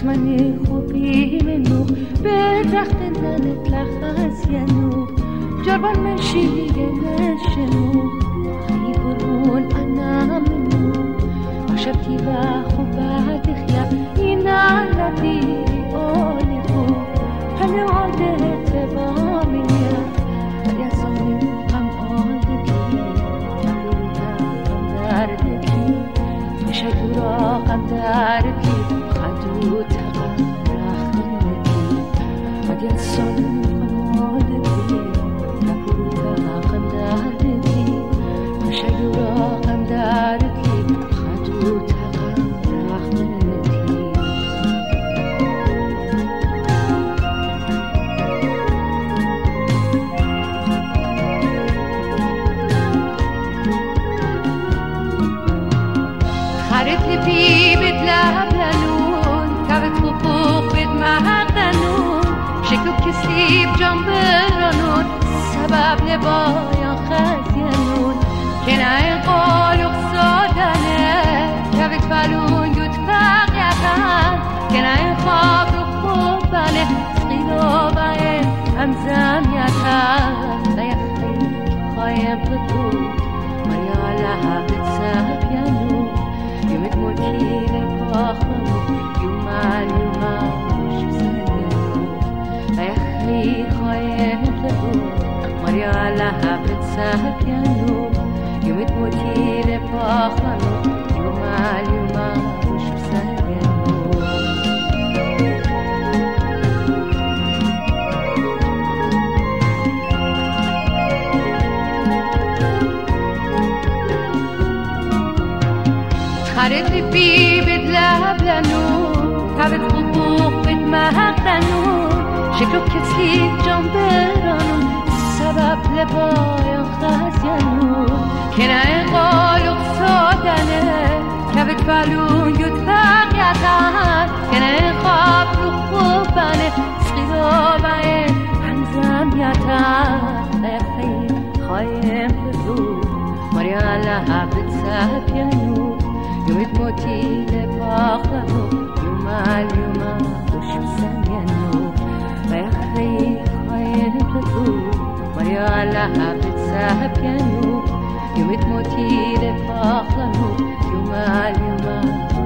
زمن خوبی منو به تخت ننت لخزینو جربان مشیگه نشنو خیبرون انا منو عشبتي بخبات خيا ينالتي أوليكو هلو عدت بامية يا صمي قم أولدكي تلوتا قم داردكي مشدورا قم داردكي خدوتا قم راخنكي يا صمي قم أولدكي تلوتا قم داردكي مشدورا قم داردكي خرت في بدلها بلانون كابت خفوق بدمها قانون شكلو كسيب جنبرانون سبب لبايا خزيانون كناي قولو قصادانه كابت بالون يتفاق يقان كناي خابرو خوبانه سقيلو باين همزام يتان ليخي خايم بطول مريالها بتسابيانون يومت موتين الفاخر يوما وش بسنينو اخي خايم تقول مريا لها بتسابيانو يومت موتين الفاخر يوما وش بسنينو خرت في بدلها بلانون كابت خفوق بدمها قانون شكلو كسيب جنبرانون سبب لبايا خزيانون كناي قولو قصادانه كابت بالون يتفاق يقان كناي خواب رو خوبانه سقيلو باين همزم يتان اخي خايم بزور مريا لها بتسابيانون يومت موتي لباخلو يوما وش بسنينو بيخي خاين تدور مريا لها بتسابيانو يومت موتي لباخلو يوما